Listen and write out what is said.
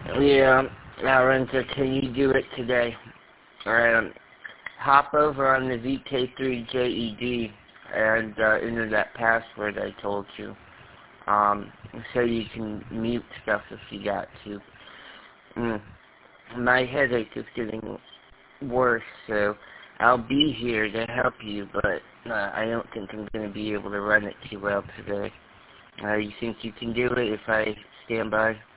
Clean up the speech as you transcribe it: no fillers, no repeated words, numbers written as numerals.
Yeah, Lorenzo, can you do it today? Hop over on the VK3JED and enter that password I told you. So you can mute stuff if you got to. My headache is getting worse, so I'll be here to help you, but I don't think I'm going to be able to run it too well today. You think you can do it if I stand by?